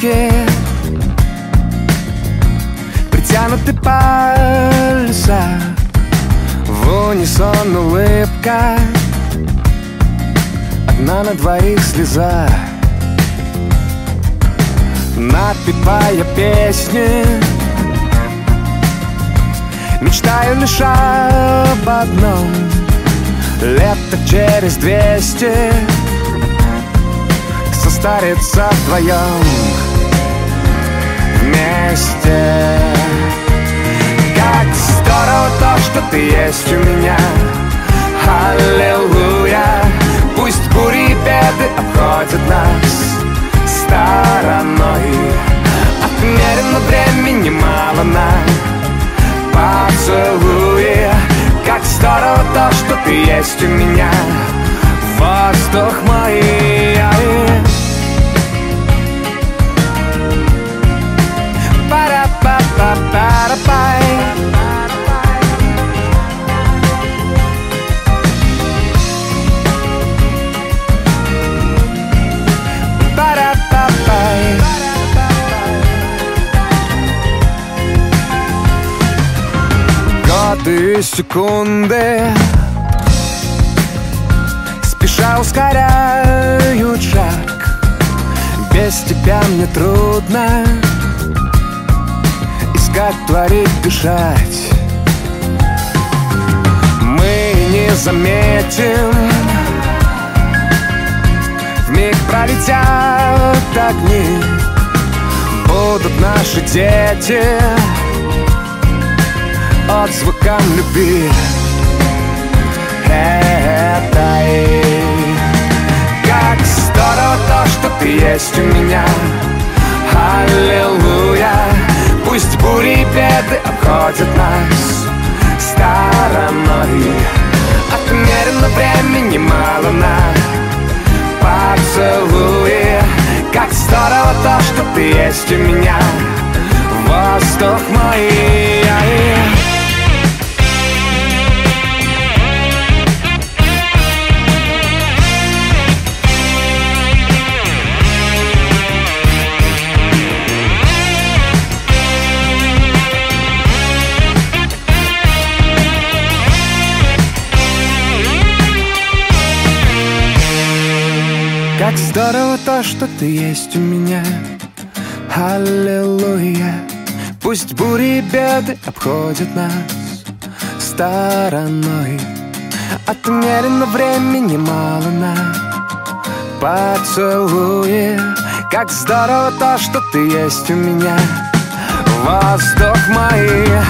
лодке, притянуты паруса, в унисон улыбка, одна на двоих слеза. Напевая песни, мечтаю лишь об одном: лето через 200 состариться вдвоем вместе. Как здорово то, что ты есть у меня. Аллилуйя. Пусть бури и беды обходят нас стороной. Отмерено времени мало нам поцелуи. Как здорово то, что ты есть у меня. Воздух мой. Пара-па-па-пара-пай. Годы и секунды спеша ускоряют шаг. Без тебя мне трудно искать, творить, дышать. Мы не заметим, вмиг пролетят огни. Будут наши дети отзвукам любви этой. Как здорово то, что ты есть у меня. Аллилуйя. Пусть бури и беды обходят нас стороной. Отмерено времени мало на поцелуи. Как здорово то, что ты есть у меня. Воздух мой. Как здорово то, что ты есть у меня. Аллилуйя. Пусть бури и беды обходят нас стороной. Отмерено времени мало на поцелуи. Как здорово то, что ты есть у меня. Воздух мой.